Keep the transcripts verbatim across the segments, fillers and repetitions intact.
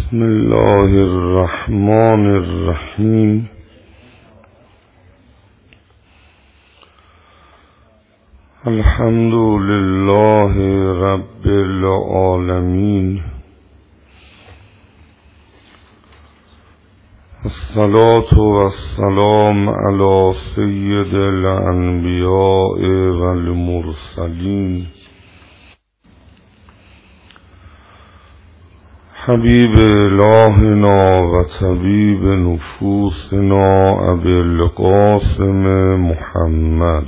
بسم الله الرحمن الرحیم. الحمد لله رب العالمین. الصلاة والسلام علی سید الانبیاء والمرسلین حبیب الهنا و طبیب نفوسنا ابی القاسم محمد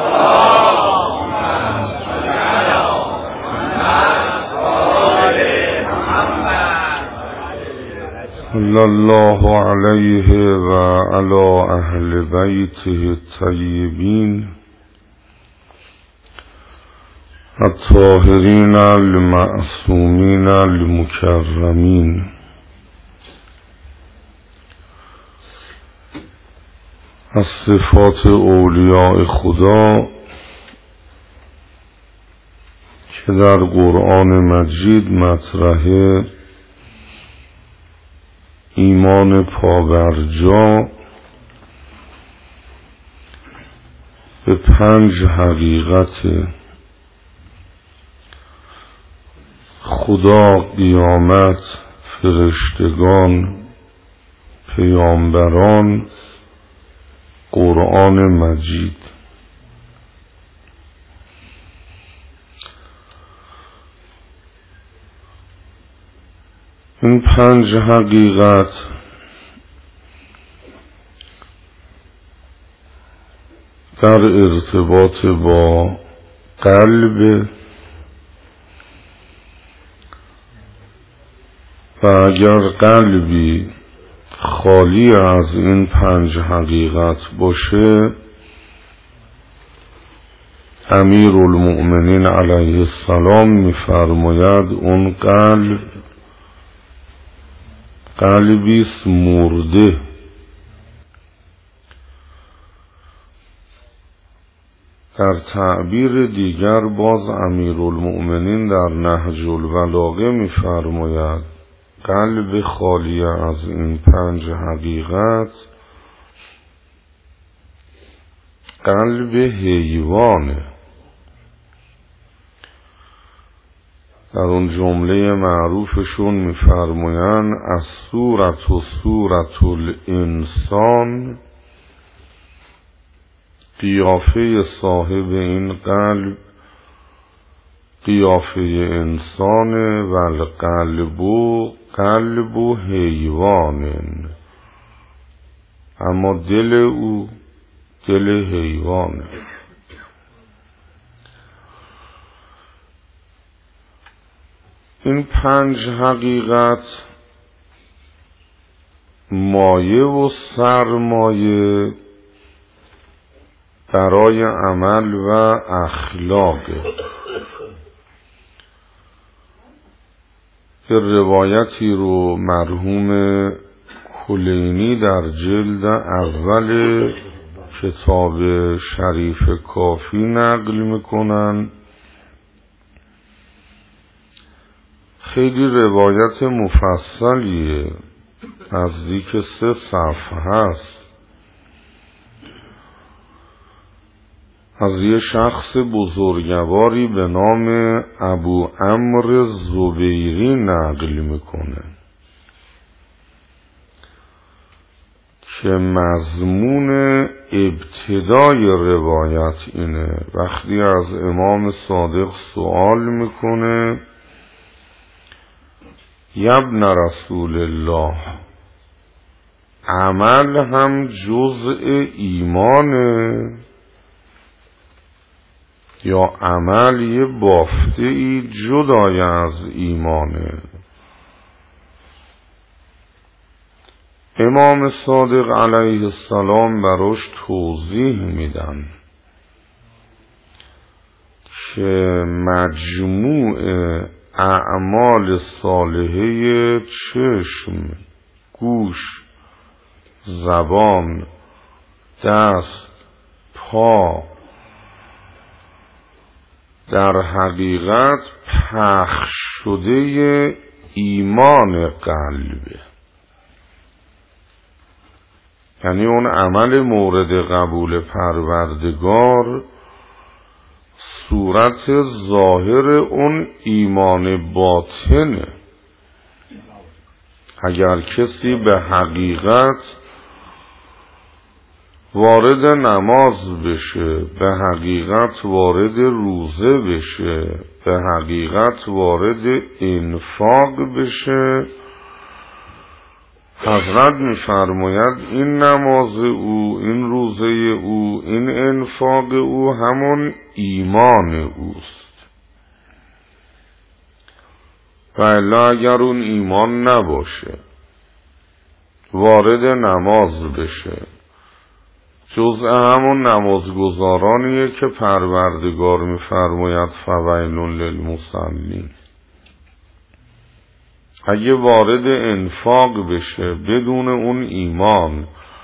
صلی الله علیه و علی اهل بیته الطیبین الطاهرین المعصومین المکرمین. از صفات اولیاء خدا که در قرآن مجید مطرحه ایمان پابرجا به پنج حقیقت خدا، قیامت، فرشتگان، پیامبران، قرآن مجید. این پنج حقیقت در ارتباط با قلب و اگر قلبی خالی از این پنج حقیقت باشه، امیر المؤمنین علیه السلام می‌فرماید اون قلب قلبی است مرده. در تعبیر دیگر باز امیر المؤمنین در نهج البلاغه می‌فرماید قلب خالی از این پنج حقیقت قلب حیوانه. در اون جمله معروفشون میفرمایند از صورت و صورت الانسان، قیافه صاحب این قلب قیافه انسان و القلب قلب و حیوان، اما دل او دل حیوانه. این پنج حقیقت مایه و سرمایه برای عمل و اخلاق. یه روایتی رو مرحوم کلینی در جلد اول کتاب شریف کافی نقل میکنن. خیلی روایت مفصلیه، نزدیک سه صفحه هست، از یه شخص بزرگواری به نام ابو عمرو زبیری نقل میکنه که مضمون ابتدای روایت اینه. وقتی از امام صادق سوال میکنه یبن رسول الله، عمل هم جزء ایمانه یا عمل یه بافته ای جدای از ایمانه؟ امام صادق علیه السلام براش توضیح میدن که مجموع اعمال صالحه چشم، گوش، زبان، دست، پا در حقیقت پخش شده ایمان قلبه، یعنی اون عمل مورد قبول پروردگار صورت ظاهر اون ایمان باطنه. اگر کسی به حقیقت وارد نماز بشه، به حقیقت وارد روزه بشه، به حقیقت وارد انفاق بشه، حضرت می‌فرماید این نماز او، این روزه او، این انفاق او همون ایمان اوست. و الا اگر اون ایمان نباشه، وارد نماز بشه، جزء همون نمازگزارانیه که پروردگار می‌فرماید فویل للمصلین. اگه وارد انفاق بشه بدون اون ایمان،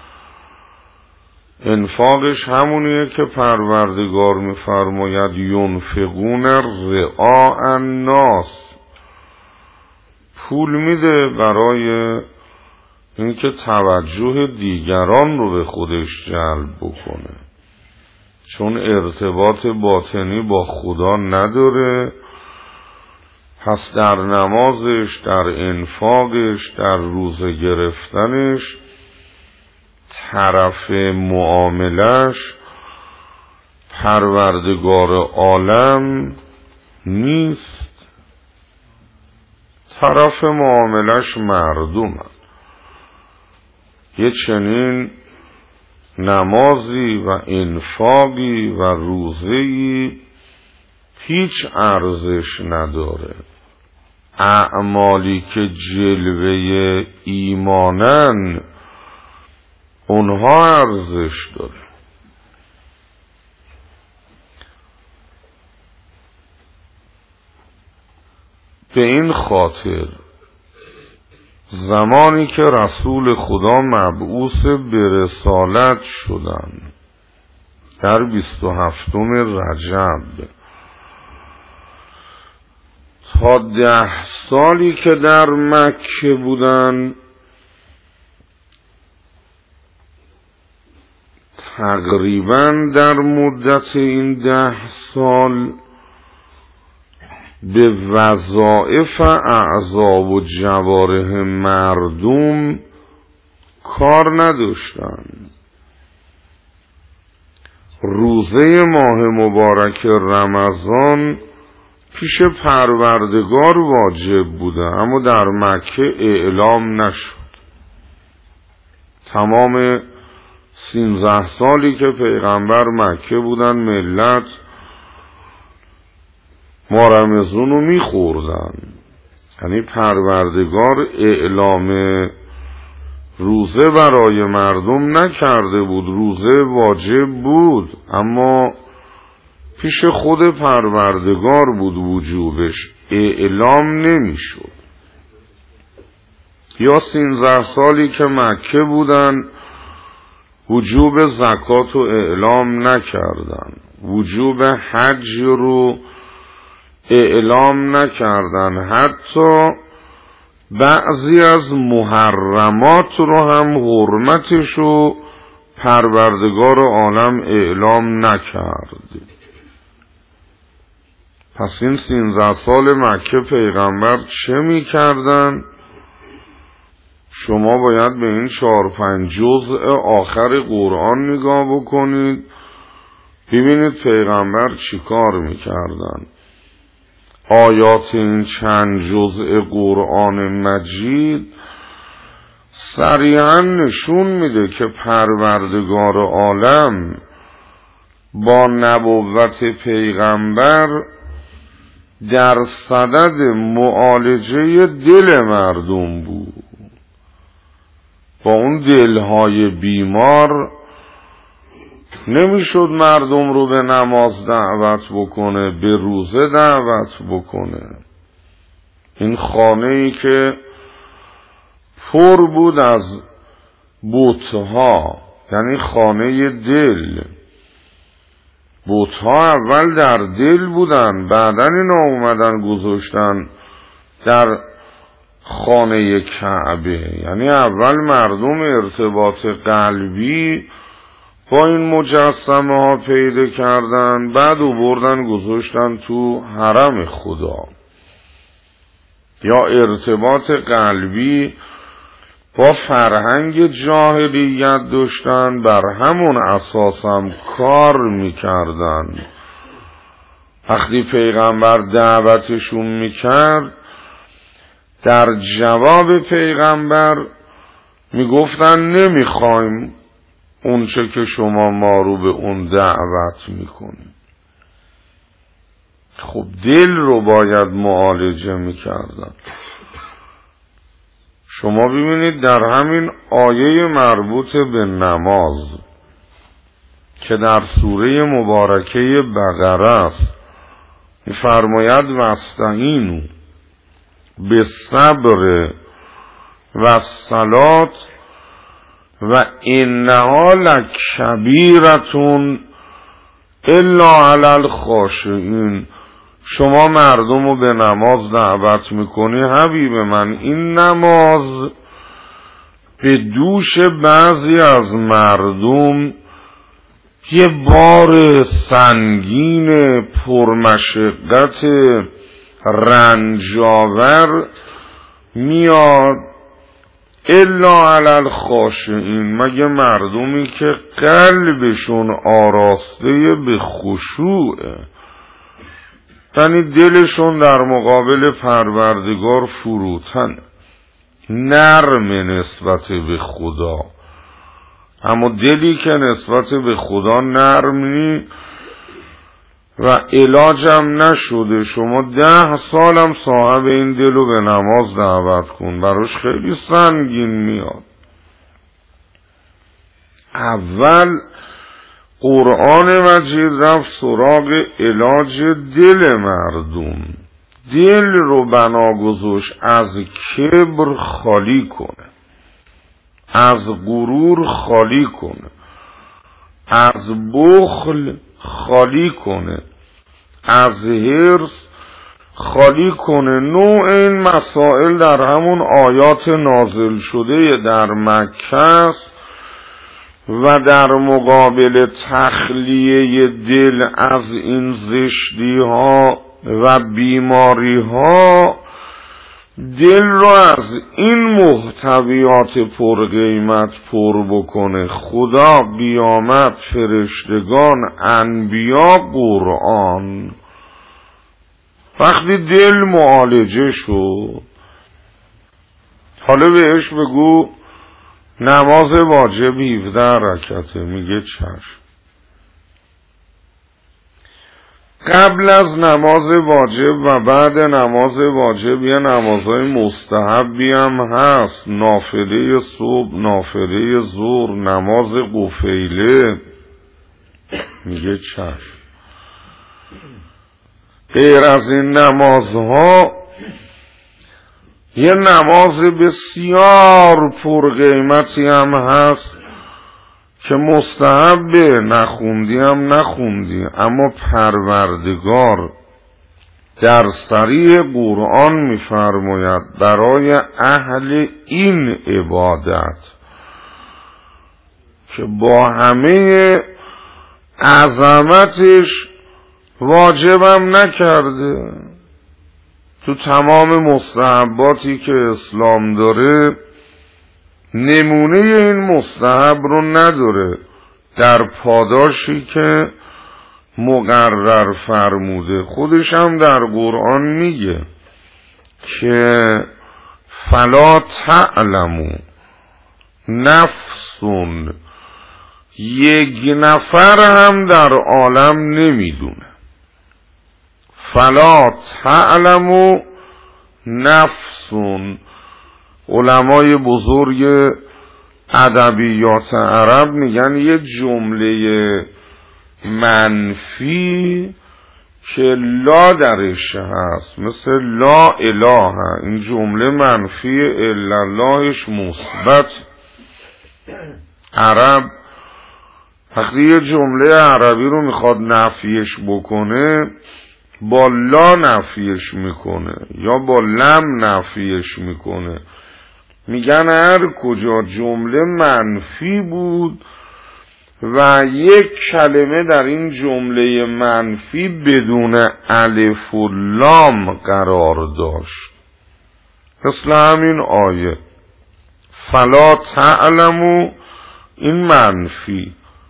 انفاقش همونیه که پروردگار می‌فرماید ینفقون رعاء الناس، پول میده برای اینکه توجه دیگران رو به خودش جلب بکنه، چون ارتباط باطنی با خدا نداره. پس در نمازش، در انفاقش، در روزه گرفتنش طرف معاملش پروردگار عالم نیست، طرف معاملش مردمه. یه چنین نمازی و انفاقی و روزه‌ای هیچ ارزش نداره. اعمالی که جلوه ایمانن اونها ارزش داره. به این خاطر زمانی که رسول خدا مبعوث به رسالت شدن در بیست و هفتم رجب، تا ده سالی که در مکه بودن، تقریبا در مدت این ده سال به وظایف اعضا و جوارح مردم کار نداشتن. روزه ماه مبارک رمضان پیش پروردگار واجب بوده، اما در مکه اعلام نشد. تمام سیزده سالی که پیغمبر مکه بودن ملت ما رمضان رو میخوردن، یعنی پروردگار اعلام روزه برای مردم نکرده بود. روزه واجب بود اما پیش خود پروردگار بود وجوبش، اعلام نمیشد. یا سیزده سالی که مکه بودن وجوب زکات رو اعلام نکردن، وجوب حج رو اعلام نکردن، حتی بعضی از محرمات رو هم حرمتش رو پروردگار عالم اعلام نکرد. پس این سیزده سال مکه پیغمبر چه می کردن؟ شما باید به این چهار پنج جزء آخر قرآن نگاه بکنید، ببینید پیغمبر چی کار می کردن. آیات این چند جزء قرآن مجید صریحاً نشون میده که پروردگار عالم با نبوت پیغمبر در صدد معالجه دل مردم بود. با اون دلهای بیمار نمیشد مردم رو به نماز دعوت بکنه، به روزه دعوت بکنه. این خانه ای که پر بود از بتها، یعنی خانه دل. بتها اول در دل بودن، بعدن اینا اومدن گذاشتن در خانه کعبه. یعنی اول مردم ارتباط قلبی با این مجسمه ها پیدا کردن، بعد او بردن گذاشتن تو حرم خدا. یا ارتباط قلبی با فرهنگ جاهلیت داشتن، بر همون اساس هم کار میکردن. وقتی پیغمبر دعوتشون میکرد، در جواب پیغمبر میگفتن نمیخوایم اون چه که شما ما رو به اون دعوت میکنیم. خب دل رو باید معالجه میکردن. شما ببینید در همین آیه مربوط به نماز که در سوره مبارکه بقره است، می‌فرماید واستعینوا بالصبر والصلاة و انها لکبیرة الا علی الخاشعین. شما مردم رو به نماز دعوت میکنی حبیب من، این نماز به دوش بعضی از مردم یه بار سنگین پرمشقت رنجاور میاد، الا علی الخاشعین، مگه مردمی که قلبشون آراسته به خشوعه، یعنی دلشون در مقابل پروردگار فروتن، نرم نسبت به خدا. اما دلی که نسبت به خدا نرمی و علاجم نشده، شما ده سالم صاحب این دلو به نماز دعوت کن، براش خیلی سنگین میاد. اول قرآن مجید رفت سراغ علاج دل مردم، دل رو بنا گذاشت از کبر خالی کنه، از غرور خالی کنه، از بخل خالی کنه، از حرص خالی کنه. نوع این مسائل در همون آیات نازل شده در مکه است و در مقابل تخلیه دل از این زشتی ها و بیماری ها، دل رو از این محتویات پرقیمت پر بکنه. خدا، قیامت، فرشتگان، انبیا، قرآن. وقتی دل معالجه شد، حالا بهش بگو نماز واجب هفده رکعته، میگه چشم. قبل از نماز واجب و بعد نماز واجب یه نمازهای مستحبی هم هست، نافله صبح، نافله ظهر، نماز قفیله، میگه چشم. غیر از این نمازها یه نماز بسیار پرقیمتی هم هست که مستحبه، نخوندی هم نخوندی، اما پروردگار در صریح قرآن میفرماید برای اهل این عبادت که با همه عظمتش واجبم نکرده، تو تمام مستحباتی که اسلام داره نمونه این مستحب رو نداره در پاداشی که مقرر فرموده. خودش هم در قرآن میگه که فلا تعلمو نفسون، یک نفر هم در عالم نمیدونه. فلا تعلمو نفسون، علمای بزرگ ادبیات عرب میگن یه جمله منفی که لا درش هست، مثل لا اله، این جمله منفی، الا اللهش مثبت. عرب وقتی یه جمله عربی رو میخواد نفیش بکنه با لا نفیش میکنه یا با لم نفیش میکنه. میگن هر کجا جمله منفی بود و یک کلمه در این جمله منفی بدون الف و لام قرار داشت، مثل همین آیه فلا تعلمو، این منفی،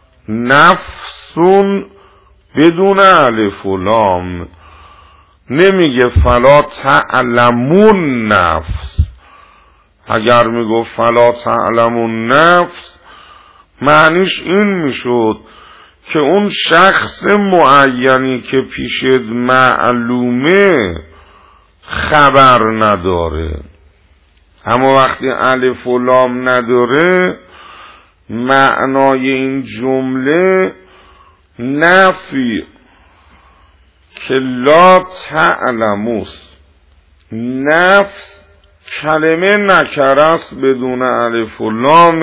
نفسون بدون الف و لام، نمیگه فلا تعلمون نفس. اگر میگو فلا تعلمون نفس معنیش این میشد که اون شخص معینی که پیشت معلومه خبر نداره، اما وقتی الف و لام نداره معنای این جمله نفی که لا تعلموست. نفس کلمه نکره است بدون الف و لام،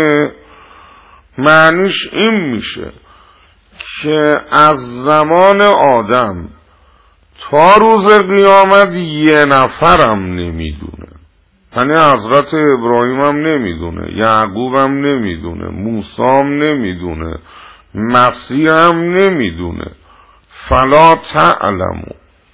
معنیش این میشه که از زمان آدم تا روز قیامت یه نفرم نمیدونه، یعنی حضرت ابراهیم هم نمیدونه، یعقوب هم نمیدونه، موسی هم نمیدونه، مسیح هم نمیدونه. فلا تعلمو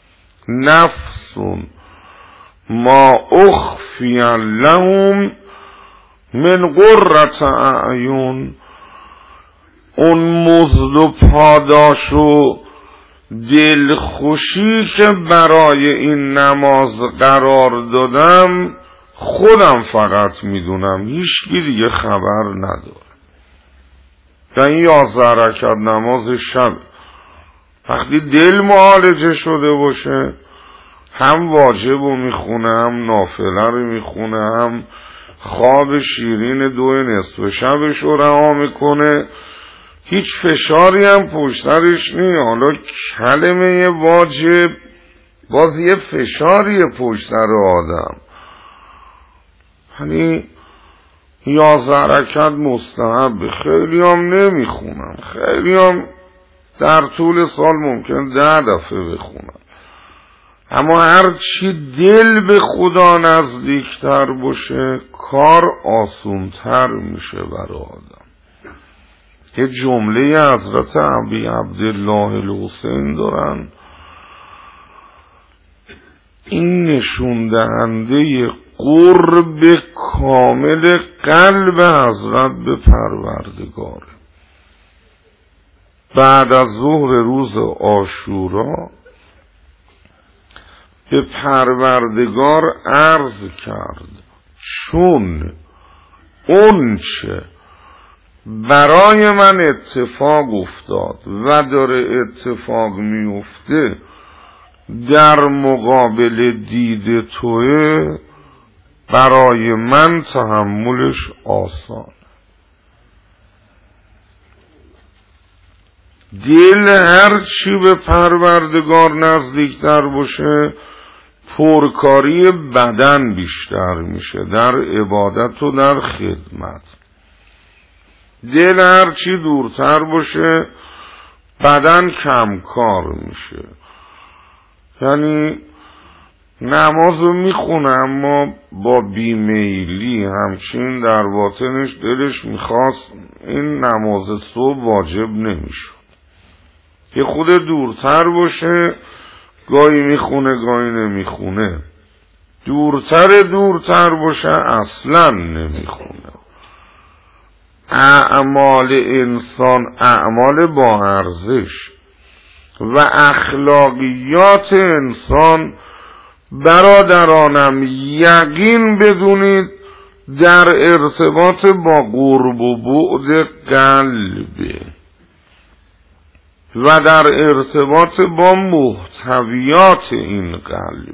نفسون ما اخفی لهم من قرة اعین، اون مزد و پاداش و دلخوشی که برای این نماز قرار دادم خودم فقط میدونم، هیچکی دیگه خبر نداره. در این یازده رکعت نماز شب وقتی دل معالجه شده باشه، هم واجب رو میخونه، هم نافله رو میخونه، هم خواب شیرین دو نصف شبش رو رها میکنه، هیچ فشاری هم پشت سرش نی. حالا کلمه واجب باز یه فشاری پشت سر آدم، یعنی یازده رکعت مستحب. خیلی هم نمیخونم، خیلی هم در طول سال ممکن ده دفعه بخونم، اما هرچی دل به خدا نزدیکتر باشه کار آسونتر میشه برای آدم. یه جمله حضرت ابی عبدالله الحسین دارن، این نشون دهنده قرب کامل قلب حضرت به پروردگار. بعد از ظهر روز عاشورا به پروردگار عرض کرد چون اون چه برای من اتفاق افتاد و داره اتفاق میفته در مقابل دید توه، برای من تحملش آسان. دل هر چی به پروردگار نزدیکتر باشه پرکاری بدن بیشتر میشه در عبادت و در خدمت. دل هر چی دورتر باشه بدن کمکار میشه. یعنی نمازو میخونه اما با بیمیلی، همچین در باطنش دلش میخواست این نماز صبح واجب نمیشه. که خود دورتر باشه گاهی میخونه گاهی نمیخونه، دورتر دورتر باشه اصلا نمیخونه. اعمال انسان اعمال با ارزش و اخلاقیات انسان برادرانم یقین بدونید در ارتباط با قرب و بعد قلبه و در ارتباط با محتویات این قلب.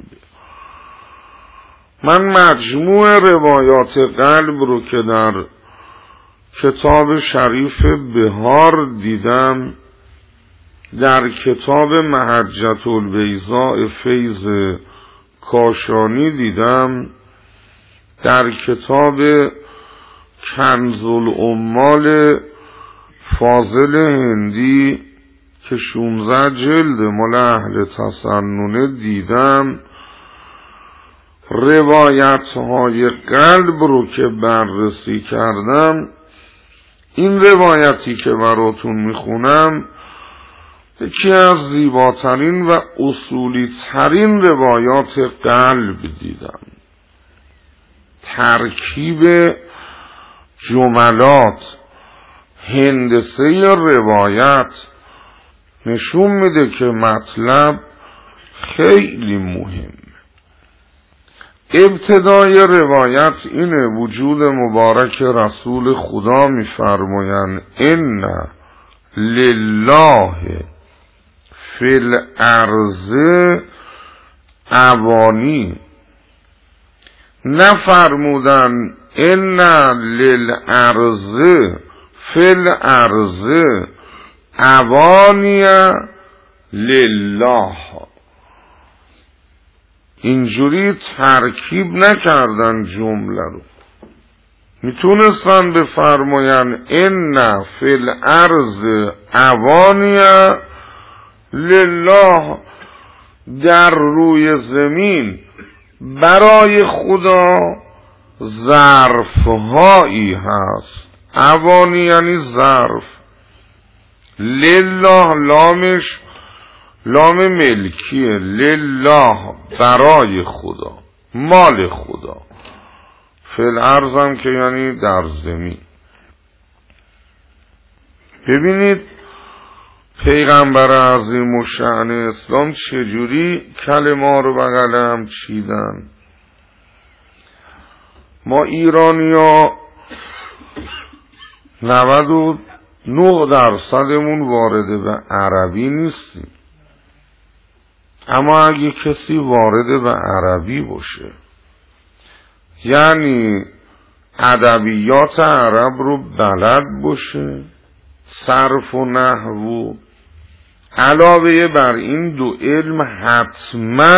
من مجموع روایات قلب رو که در کتاب شریف بهار دیدم، در کتاب محجة البیضاء فیض کاشانی دیدم، در کتاب کنز العمال فاضل هندی که شونزده جلد مال اهل تسنن دیدم، روایت های قلب رو که بررسی کردم، این روایتی که براتون میخونم یکی از زیباترین و اصولی ترین روایات قلب دیدم. ترکیب جملات، هندسه روایت نشون میده که مطلب خیلی مهم. ابتدای روایت اینه: وجود مبارک رسول خدا میفرمایند ان لله فی الارض اوانی، نفرمودن ان للارض فی الارض اوانی لله. اینجوری ترکیب نکردن جمله رو. میتونستن بفرماین ان فی الارض اوانی لله، در روی زمین برای خدا ظرفهایی هست. اوانی یعنی ظرف. لله لامش لام ملکیه، لله برای خدا، مال خدا. فی الارض هم که یعنی در زمین. ببینید پیغمبر عظیم الشأن اسلام چجوری کلمه رو بغل هم چیدن. ما ایرانی‌ها نود و نه درصدمون وارد به عربی نیستیم، اما اگه کسی وارد به عربی باشه، یعنی ادبیات عرب رو بلد باشه، صرف و نحو، علاوه بر این دو علم حتما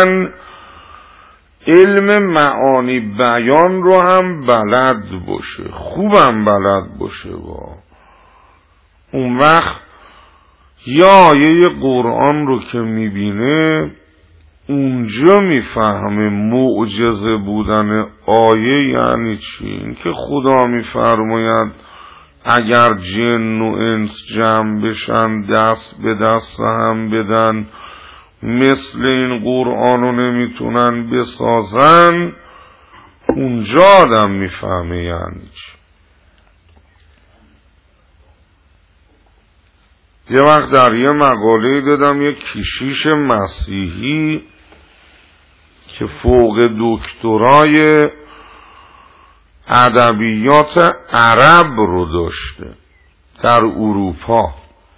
علم معانی بیان رو هم بلد باشه، خوبم بلد باشه. با اون وقت یا آیه قرآن رو که میبینه اونجا میفهمه معجزه بودن آیه یعنی چی. این که خدا میفرماید اگر جن و انس جمع بشن دست به دست هم بدن مثل این قرآن رو نمیتونن بسازن، اونجا آدم میفهمه یعنی چی. یه وقت در یه مقاله دیدم یک کشیش مسیحی که فوق دکترای ادبیات عرب رو داشته در اروپا.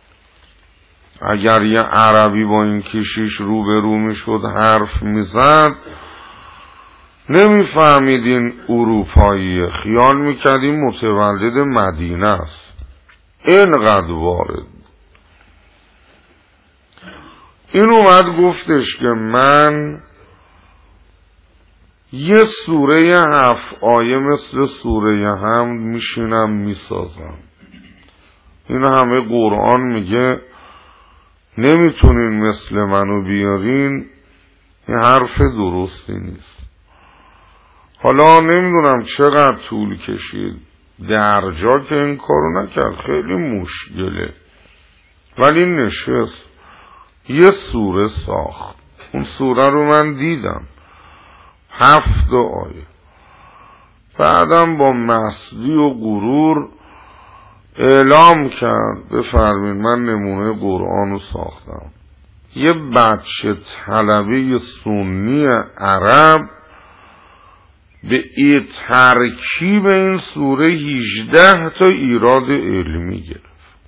اگر یه عربی با این کشیش روبرو میشد حرف میزد نمیفهمید این اروپاییه، خیال میکرد این متولد مدینه است، اینقدر وارد. این اومد گفتش که من یه سوره هفت آیه مثل سوره حمد میشینم میسازم. این همه قرآن میگه نمیتونین مثل منو بیارین، این حرف درستی نیست. حالا نمیدونم چقدر طول کشید، درجا که این کارو نکرد، خیلی مشکله، ولی نشست یه سوره ساخت. اون سوره رو من دیدم، هفت آیه. بعدم با مستی و غرور اعلام کرد بفرمین من نمونه قرآن رو ساختم. یه بچه طلبه سنی عرب به ای ترکیب این سوره هجده تا ایراد علمی گرفت.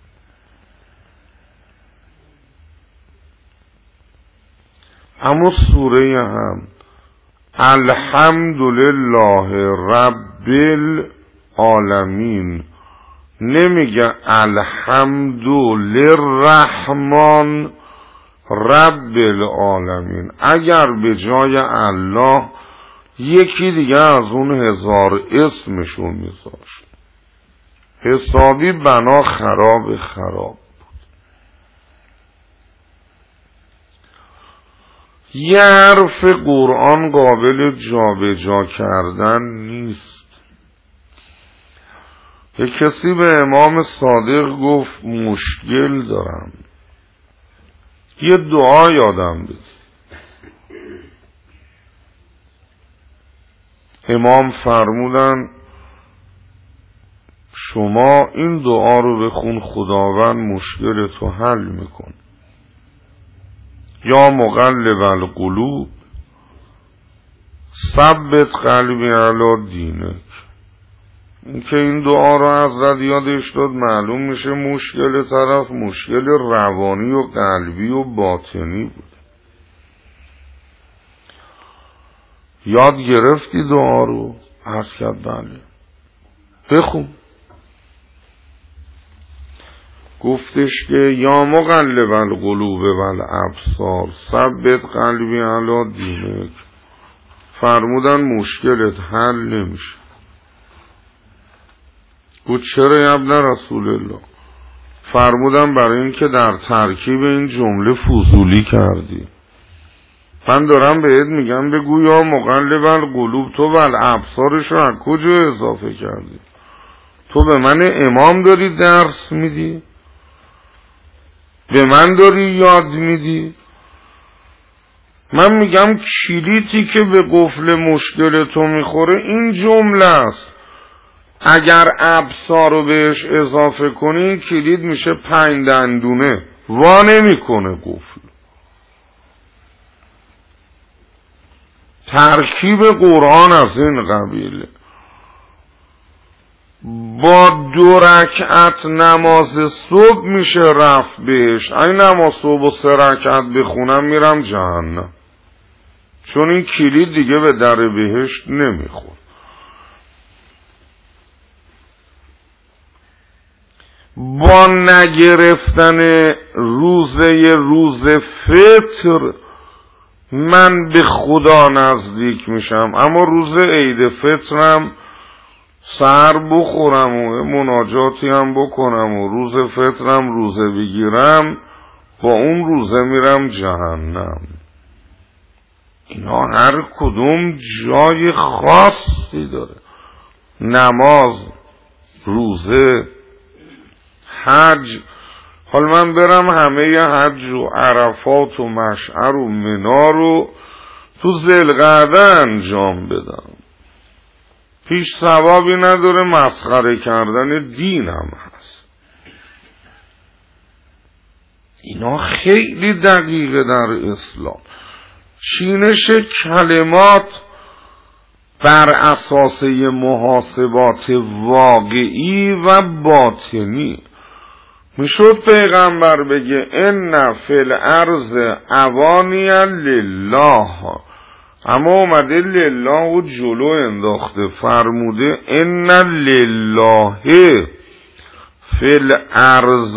اما سوره هم الحمدلله رب العالمین نمیگه الحمدلرحمن رب العالمین. اگر به جای الله یکی دیگه از اون هزار اسمشون میذاشت حسابی بنا خراب خراب بود. یه حرف قرآن قابل جابجا کردن نیست. یه کسی به امام صادق گفت مشکل دارم، یه دعا یادم بده. امام فرمودن شما این دعا رو بخون، خداوند مشکل تو حل میکن. یا مقلب القلوب ثبت قلبی علی دینک. این که این دعا رو حضرت یادش داد معلوم میشه مشکل طرف مشکل روانی و قلبی و باطنی بود. یاد گرفتی دعا رو؟ عرض کرد بله. بخون. گفتش که یا مقلب القلوب والابصار ثبت قلبی علی دینک. فرمودن مشکلت حل نمیشه. گفت چرا یا ابن رسول الله؟ فرمودن برای اینکه در ترکیب این جمله فضولی کردی. من دارم بهت میگم بگو یا مقلب القلوب، تو والابصارش رو از کجا اضافه کردی؟ تو به من امام داری درس میدی؟ به من داری یاد میدی؟ من میگم کلیدی که به قفل مشکل تو میخوره این جمله است. اگر ابصار رو بهش اضافه کنی کلید میشه پنج دندونه، وا نمیکنه قفل. ترکیب قرآن از این قبیله. با دو رکعت نماز صبح میشه رفت بهش. این نماز صبح و سه رکعت بخونم میرم جهنم، چون این کلید دیگه به در بهشت نمیخور. با نگرفتن روزه روز فطر من به خدا نزدیک میشم، اما روز عید فطرم سحر بخورم و مناجاتی هم بکنم و روز فطرم روزه بگیرم، با اون روزه میرم جهنم. اینا هر کدوم جای خاصی داره. نماز، روزه، حج. حال من برم همه حج و عرفات و مشعر و منا رو تو ذوالقعده انجام بدم، هیچ ثوابی نداره، مسخره کردن دینم هست. اینا خیلی دقیقه در اسلام. چینش کلمات بر اساس محاسبات واقعی و باطنی. میشد پیغمبر بگه ان فی الارض اوانی لله، اما اومده لله و جلو انداخته، فرموده ان لله فی الارض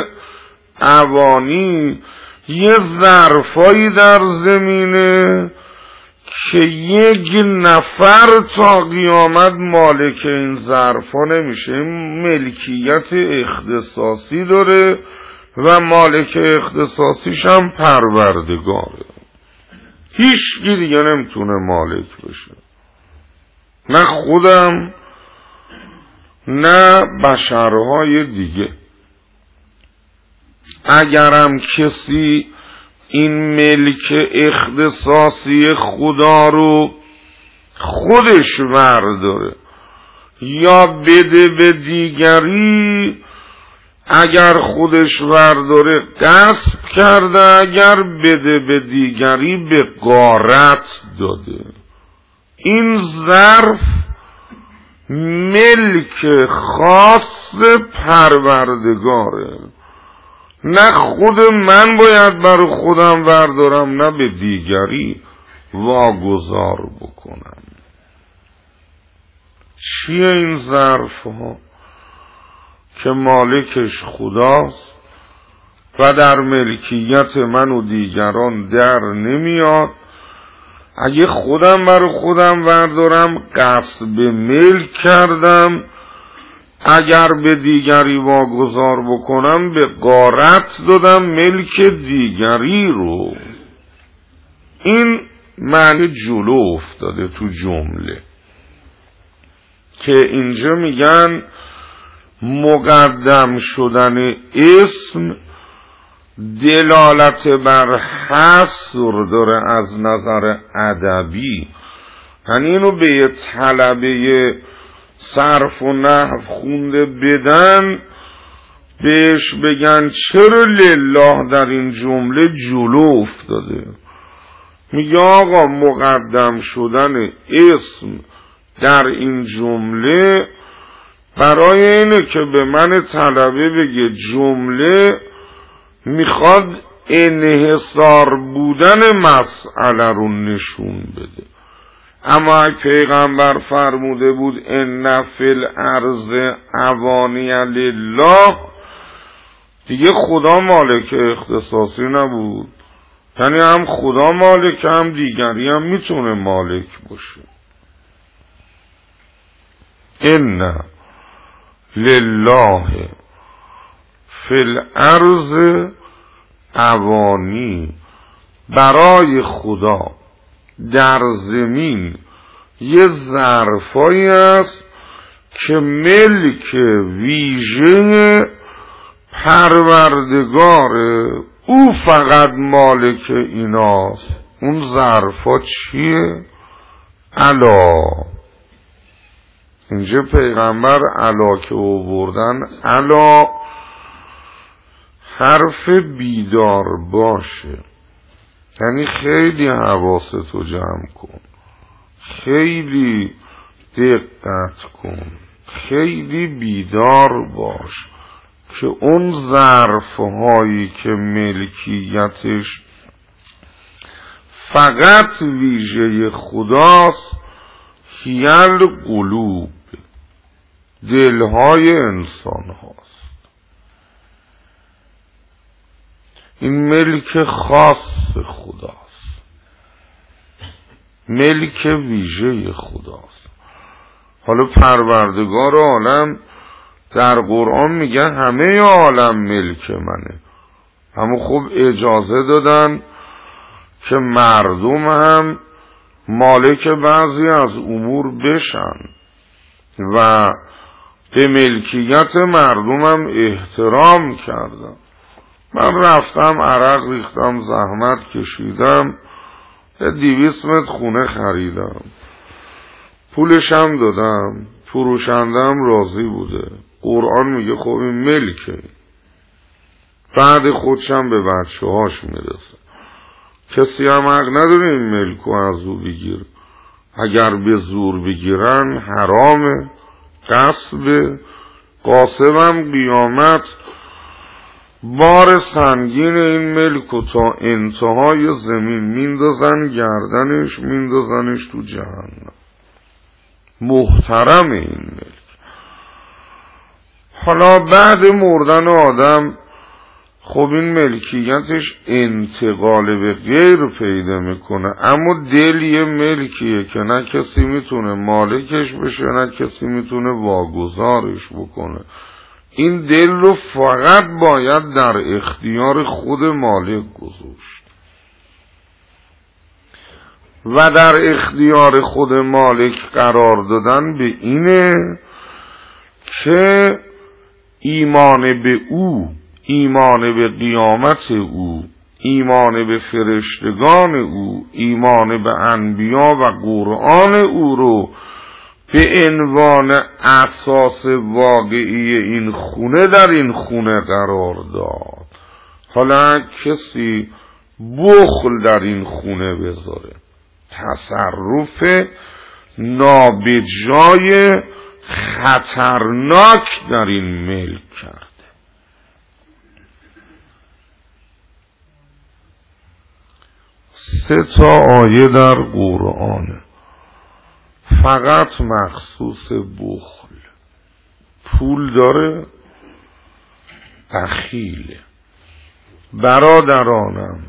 اوانی. یه ظرفایی در زمینه که یک نفر تا قیامت مالک این ظرفا نمیشه. این ملکیت اختصاصی داره و مالک اختصاصیش هم پروردگاره. هیچ کی دیگه نمیتونه مالک بشه، نه خودم نه بشرهای دیگه. اگرم کسی این ملک اختصاصی خدا رو خودش برداره یا بده به دیگری، اگر خودش برداره غصب کرده، اگر بده به دیگری به غارت داده. این ظرف ملک خاص پروردگاره، نه خود من باید برای خودم بردارم نه به دیگری واگذار بکنم. چیه این ظرف ها که مالکش خداست و در ملکیت من و دیگران در نمیاد؟ اگه خودم برای خودم بردارم غصب ملک کردم، اگر به دیگری واگذار بکنم به غارت دادم ملک دیگری رو. این معنی جلو افتاده تو جمله که اینجا میگن مقدم شدن اسم دلالت بر حصر داره از نظر ادبی، یعنی اینو به یه طلبه صرف و نحو خونده بدن بهش بگن چرا لله در این جمله جلو افتاده. میگه آقا مقدم شدن اسم در این جمله برای اینه که به من طلبه بگه جمله میخواد انحصار بودن مسئله رو نشون بده. اما پیغمبر فرموده بود ان فی الارض اوانی لله، دیگه خدا مالک اختصاصی نبود، یعنی هم خدا مالک هم دیگری هم میتونه مالک باشه. ان لله فی الارض اوانی، برای خدا در زمین یه ظرفایی است که ملک ویژه پروردگاره، او فقط مالک ایناست. اون ظرفا چیه؟ الا، اینجا پیغمبر الا که آوردن، الا حرف بیدار باشه، یعنی خیلی حواستو جمع کن، خیلی دقت کن، خیلی بیدار باش که اون ظرفهایی که ملکیتش فقط ویژه خداست، هیل قلوب، دلهای انسان هاست. این ملک خاص خداست، ملک ویژه خداست. حالا پروردگار عالم در قرآن میگه همه عالم ملک منه، اما خب اجازه دادن که مردم هم مالک بعضی از امور بشن و به ملکیت مردم هم احترام کردن. من رفتم عرق ریختم، زحمت کشیدم، یه دیویست متر خونه خریدم، پولشم دادم، فروشندم راضی بوده. قرآن میگه خب این ملکه، بعد خودشم به بچه هاش میرسه، کسی هم حق نداره این ملکو از او بگیر. اگر به زور بگیرن حرامه، غصب، قاسبم قیامت بار سنگین این ملکو تا انتهای زمین میندازن گردنش، میندازنش تو جهنم. محترم این ملک. حالا بعد مردن آدم خب این ملکیتش انتقال به غیر پیدا میکنه، اما دل یه ملکیه که نه کسی میتونه مالکش بشه نه کسی میتونه واگذارش بکنه. این دل رو فقط باید در اختیار خود مالک گذاشت و در اختیار خود مالک قرار دادن به اینه که ایمان به او، ایمان به قیامت او، ایمان به فرشتگان او، ایمان به انبیا و قرآن او رو به عنوان اساس واقعی این خونه در این خونه قرار داد. حالا کسی بخل در این خونه بذاره، تصرف نابجای خطرناک در این ملک کرد. سه تا آیه در قرآن فقط مخصوص بخل. پول داره بخیله. برادرانم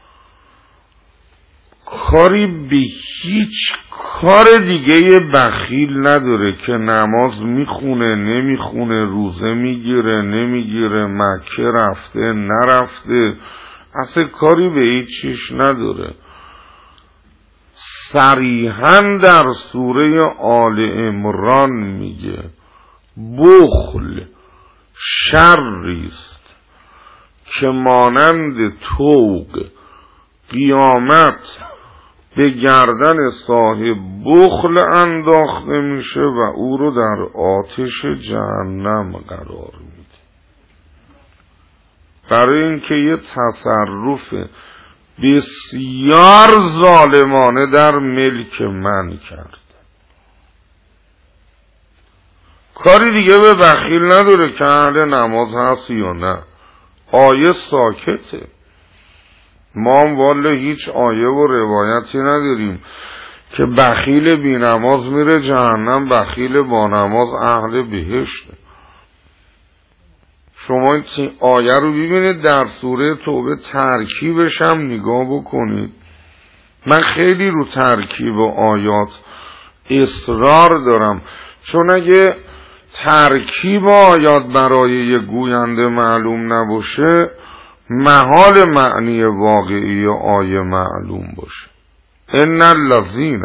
کاری به هیچ کار دیگه بخیل نداره که نماز میخونه نمیخونه، روزه میگیره نمیگیره، مکه رفته نرفته، اصلا کاری به هیچ چیش نداره. صریحاً در سوره آل عمران میگه بخل شریست که مانند طوق قیامت به گردن صاحب بخل انداخته میشه و او رو در آتش جهنم قرار میده، برای اینکه یه تصرف بسیار ظالمانه در ملک من کرد. کاری دیگه به بخیل نداره که اهل نماز هست یا نه. آیه ساکته، ما هم والا هیچ آیه و روایتی نداریم که بخیل بی نماز میره جهنم، بخیل با نماز اهل بهشته. شما این آیه رو ببینید در سوره توبه، ترکیبش هم نگاه بکنید. من خیلی رو ترکیب آیات اصرار دارم، چون اگه ترکیب آیات برای یه گوینده معلوم نباشه، محال معنی واقعی آیه معلوم باشه. ان الذین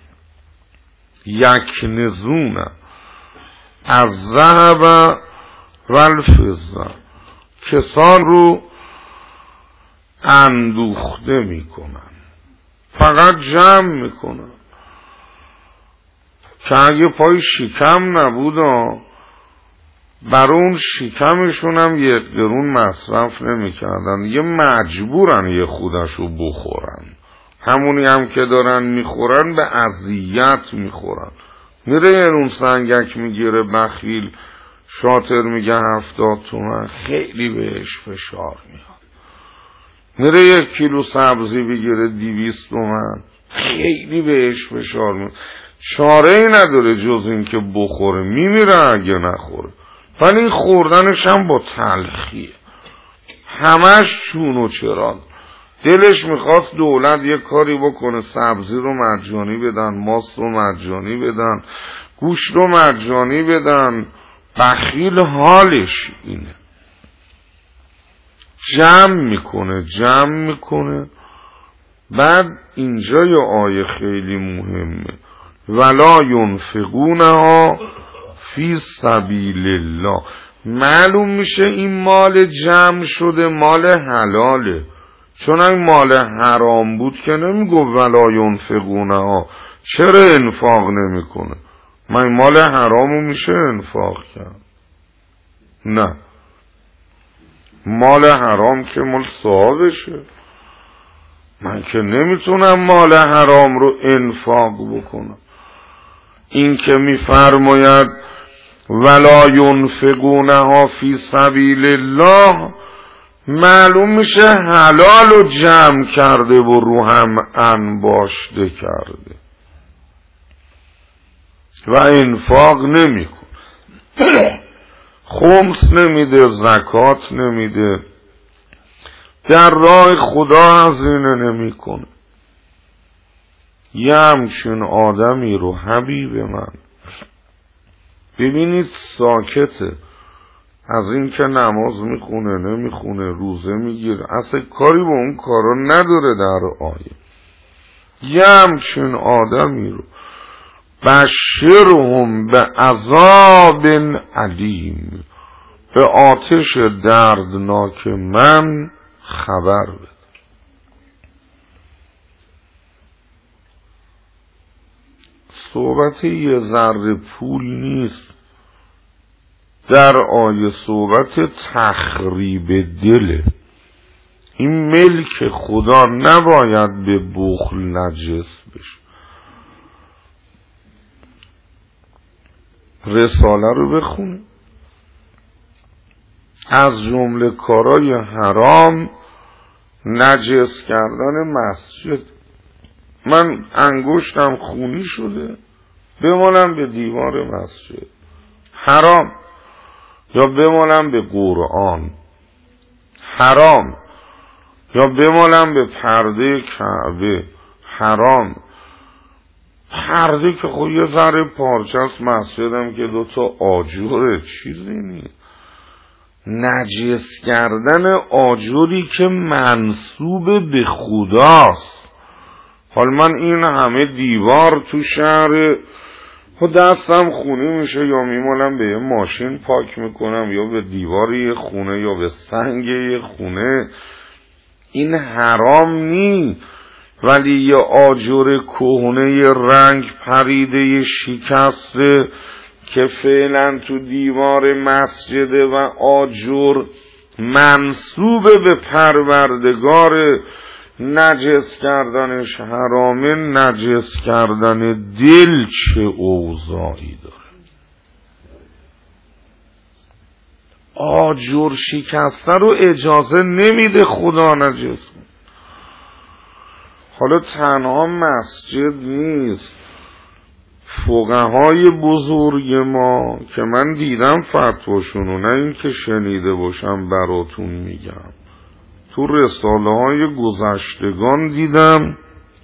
یکنزون الذهب والفضه، کسان رو اندوخته میکنن، فقط جمع میکنن، که اگه پای شکم نبودا برای اون شکمشون هم یک قرون مصرف نمی کردن، یه مجبورن یه خودشو بخورن. همونی هم که دارن میخورن به اذیت میخورن. میره یه رون سنگک میگیره بخیل، شاطر میگه هفتاد تومن، خیلی بهش فشار میاد. میره یک کیلو سبزی بگیره دیویست تومن، خیلی بهش فشار میاد. چاره ای نداره جز این که بخوره، میمیره اگه نخوره. ولی این خوردنش هم با تلخیه، همش چون و چرا. دلش میخواست دولت یه کاری بکنه، سبزی رو مجانی بدن، ماست رو مجانی بدن، گوشت رو مجانی بدن. بخیل حالش اینه، جمع میکنه جمع میکنه. بعد اینجا یه آیه خیلی مهمه، ولا ینفقونها فی سبیل الله. معلوم میشه این مال جمع شده مال حلاله، چون این مال حرام بود که نمیگو ولا ینفقونها. چرا انفاق نمیکنه؟ من مال حرامو میشه انفاق کرد؟ نه، مال حرام که مال صاحبشه، من که نمیتونم مال حرام رو انفاق بکنم. این که میفرماید ولا ینفقونها فی سبیل الله، معلوم میشه حلال رو جمع کرده و رو هم انباشته کرده و انفاق نمیکنه. خمس نمیده، زکات نمیده، در راه خدا هزینه نمیکنه. یه همچین آدمی رو حبیب من ببینید ساکته، از این که نماز میخونه نمیخونه، روزه میگیره، اصلا کاری با اون کارا نداره. در آیه یه همچین آدمی رو بشرهم به عذاب علیم، به آتش دردناک من خبر بده. صحبت یه ذره پول نیست در آیه، صحبت تخریب دله. این ملک خدا نباید به بخل نجس بشه. رساله رو بخون، از جمله کارای حرام نجس کردن مسجد. من انگشتم خونی شده بمالم به دیوار مسجد، حرام. یا بمالم به قرآن، حرام. یا بمالم به پرده کعبه، حرام. پرده که خود یه ذره پارچه است، مسجدم که دوتا آجوره، چیزی نیست. نجس کردن آجوری که منسوب به خداست، حال من این همه دیوار تو شهر و دستم خونی میشه، یا میمالم به یه ماشین پاک میکنم یا به دیوار یه خونه یا به سنگ یه خونه، این حرام نی. ولی یه آجر کهنه یه رنگ پریده شکسته که فعلا تو دیوار مسجده و آجر منسوب به پروردگار، نجس کردنش حرامه، نجس کردن دل چه اوضاعی داره. آجر شکسته رو اجازه نمیده خدا نجس. حالا تنها مسجد نیست، فقهای بزرگ ما که من دیدم فتواشونو، نه این که شنیده باشم براتون میگم، تو رساله های گذشتگان دیدم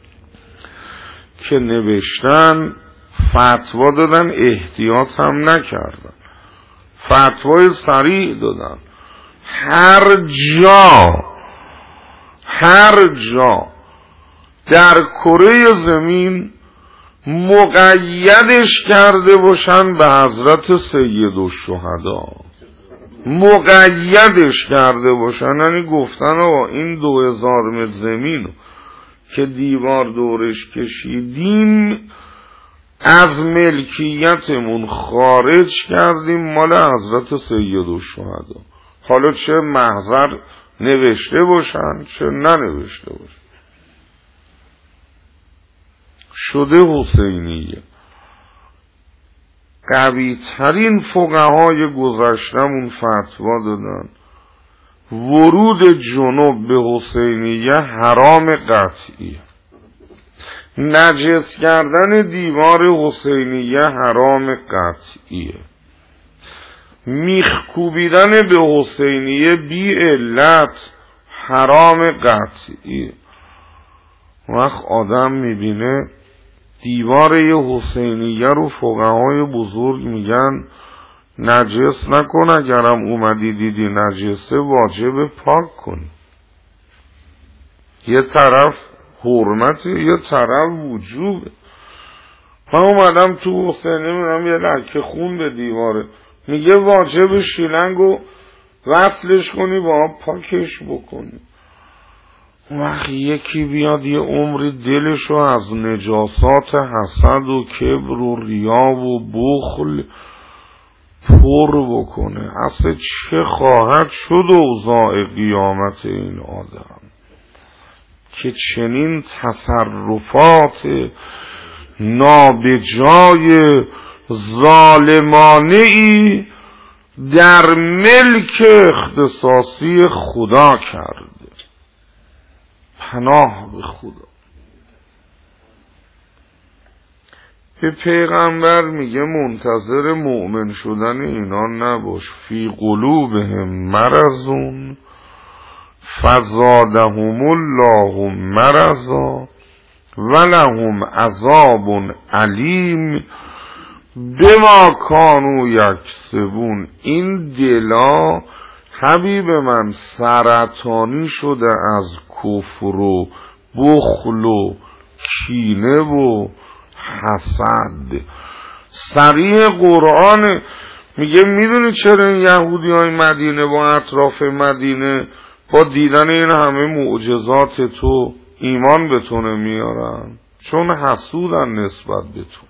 که نوشتن فتوا دادن، احتیاط هم نکردن، فتوای صریح دادن. هر جا هر جا در کره زمین مقیدش کرده باشن به حضرت سید الشهدا، مقیدش کرده باشن، یعنی گفتن آقا این دو هزار متر زمین که دیوار دورش کشیدیم از ملکیتمون خارج کردیم مال حضرت سید الشهدا. حالا چه محضر نوشته باشن چه ننوشته باشن، شده حسینیه. قوی ترین فقهای گذشتمون فتوا دادن ورود جنوب به حسینیه حرام قطعیه، نجس کردن دیوار حسینیه حرام قطعیه، میخ کوبیدن به حسینیه بی علت حرام قطعیه. وقت آدم میبینه دیوار یه حسینیه رو فقهای بزرگ میگن نجس نکن، اگرم اومدی دیدی نجسه واجب پاک کنی. یه طرف حرمت یه طرف وجوبه. من اومدم تو حسینیه میرم یه لکه خون به دیواره، میگه واجب شیلنگو وصلش کنی با آب پاکش بکنی. وقتی یکی بیاد یه عمری دلشو از نجاسات حسد و کبر و ریا و بخل پر بکنه، اصلا چه خواهد شد اوضاع قیامت این آدم که چنین تصرفات نابجای ظالمانه ای در ملک اختصاصی خدا کرده. پناه به خدا. به پیغمبر میگه منتظر مؤمن شدن اینا نباش، فی قلوبهم مرضون فزادهم الله مرضا ولهم عذاب علیم بما کانوا یکسبون. این دلا حبیب من سرطانی شده از کفر و بخل و کینه و حسد. صریح قرآن میگه میدونی چرا این یهودی های مدینه با اطراف مدینه با دیدن این همه معجزات تو ایمان به تو نمیارن؟ چون حسودن نسبت به تو.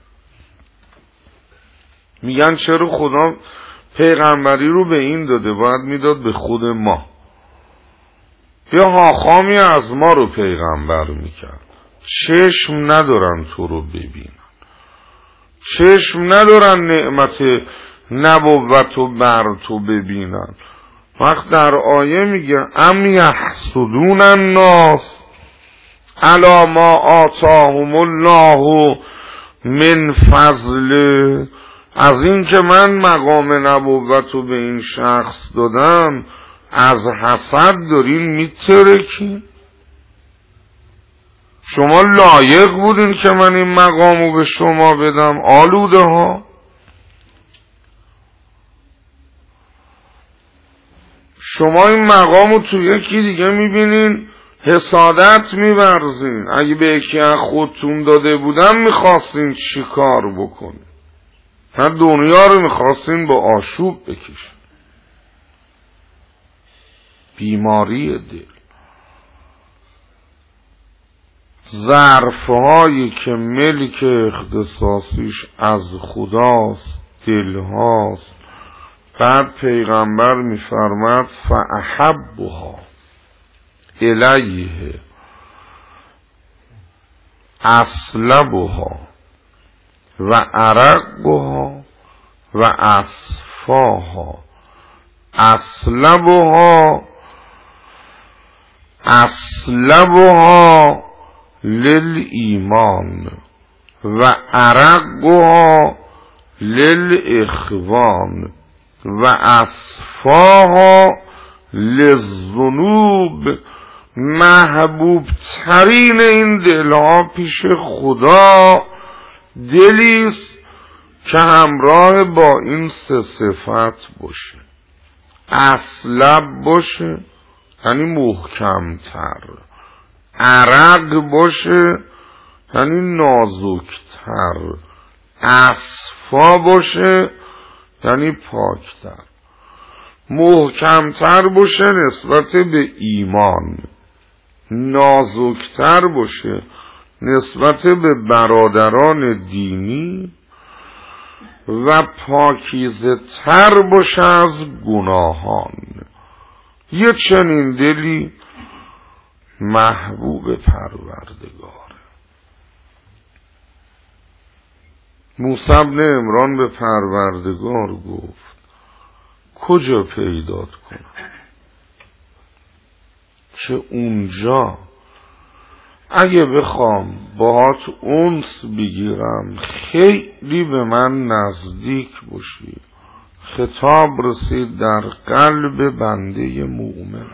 میگن چرا خدا پیغمبری رو به این داده، باید میداد به خود ما. یه حاخامی از ما رو پیغمبر میکرد. چشم ندارن تو رو ببینن، چشم ندارن نعمت نبوت و بر تو ببینن. وقت در آیه میگه ام یحسدون الناس علی ما آتاهم الله من فضل، از این که من مقام نبوت رو به این شخص دادم از حسد دارین میترکین؟ شما لایق بودین که من این مقام رو به شما بدم آلوده ها. شما این مقام رو تو یکی دیگه میبینین حسادت می‌ورزین. اگه به یکی از خودتون داده بودن میخواستین چی کار بکنین؟ نه دنیا رو میخواستین با آشوب بکشین. بیماری دل. ظرفهایی که ملک اختصاصیش از خداست دلهاست. بعد پیغمبر میفرماد فاحبها الیه اصلبها و عرقها و اصفاها. اصلبها اصلبها للایمان و عرقها للاخوان و اصفاها للذنوب. محبوب ترین این دلها پیش خدا دلیست که همراه با این سه صفت باشه. اصلب باشه یعنی محکمتر، عرق باشه یعنی نازکتر، اصفا باشه یعنی پاکتر. محکمتر باشه نسبت به ایمان، نازکتر باشه نسبت به برادران دینی و پاکیزه تر باشه از گناهان. یه چنین دلی محبوب پروردگاره. موسی بن عمران به پروردگار گفت کجا پیدات کنم که اونجا اگه بخوام باهات انس بگیرم خیلی به من نزدیک باشی. خطاب رسید در قلب بنده مؤمن،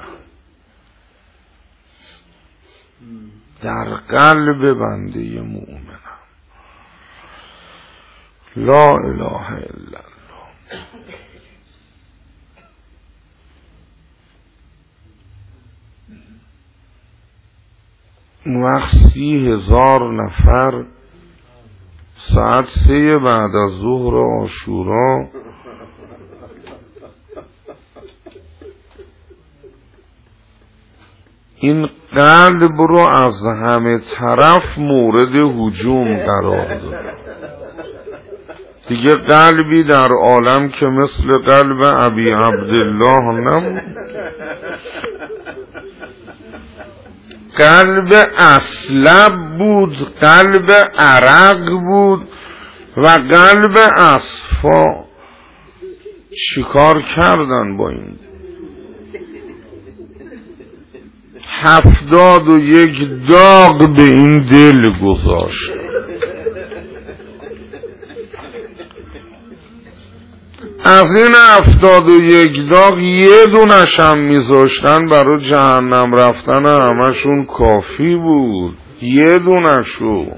در قلب بنده مؤمن. لا اله الا الله. اون وقت سی هزار نفر ساعت سه بعد از ظهر عاشورا این قلب رو از همه طرف مورد هجوم قرار داد. دیگه قلبی در عالم که مثل قلب ابی عبدالله نبود. قلب اصلب بود، قلب عرق بود و قلب اصفا. چیکار کردن با این؟ هفتاد و یک داغ به این دل گذاشت. از این هفتاد و یک داغ یه دونش هم میذاشتن برای جهنم رفتن همشون کافی بود. یه دونشو.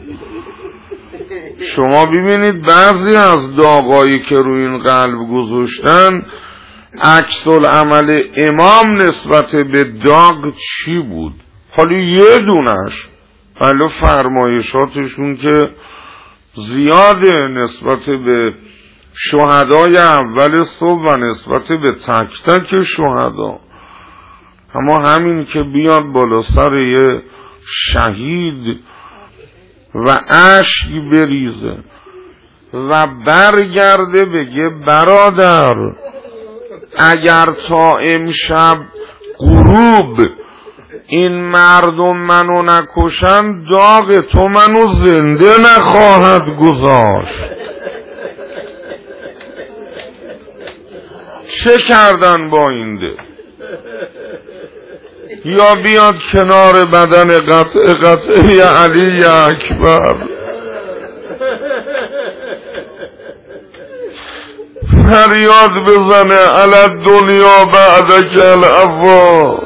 شما ببینید بعضی از داغایی که روی این قلب گذاشتن عکس العمل امام نسبت به داغ چی بود؟ حالا یه دونش حالا فرمایشاتشون که زیاده نسبت به شهدای اول صبح و نسبت به تک تک شهدا. اما همین که بیاد بالا سر یه شهید و اشک بریزه و برگرده بگه برادر اگر تا امشب غروب این مردم منو نکشن داغ تو منو زنده نخواهد گذاشت. چه کردن با این ده؟ یا بیاد کنار بدن قطع قطعی علی اکبر فریاد بزنه علی دنیا بعدک الاوا.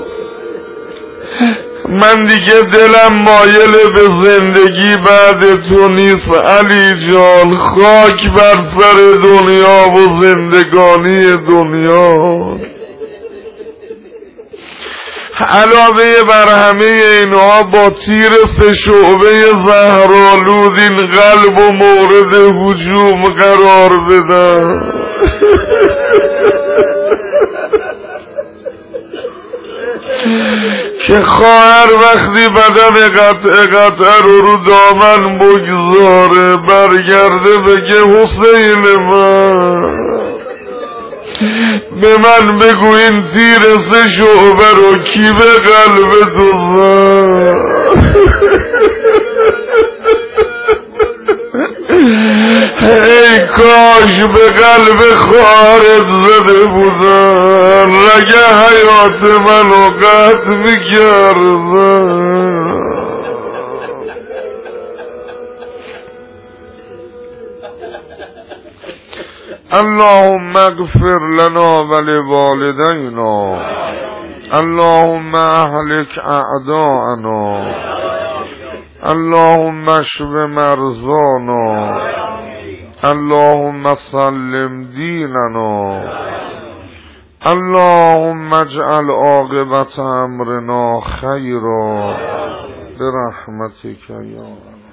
من دیگه دلم مایل به زندگی بعد تو نیست علی جان. خاک بر سر دنیا و زندگانی دنیا. علاوه بر همه اینها با تیر سه شعبه زهرآلود این قلب و مورد هجوم قرار بدن. که خواهر وقتی بدن قطع قطع رو رو دامن بگذاره برگرده بگه حسین من به من بگو این تیر سه شعبه رو کی به قلب تو زد؟ ای کاش به قلب خواهرت زده بودن، رگه حیات منو قطع میکردن. اللهم اغفر لنا ولوالدينا، اللهم اهلك اعداءنا، اللهم اشف مرضانا، اللهم سلم ديننا، اللهم اجعل عاقبة امرنا خيرا برحمتك يا الله.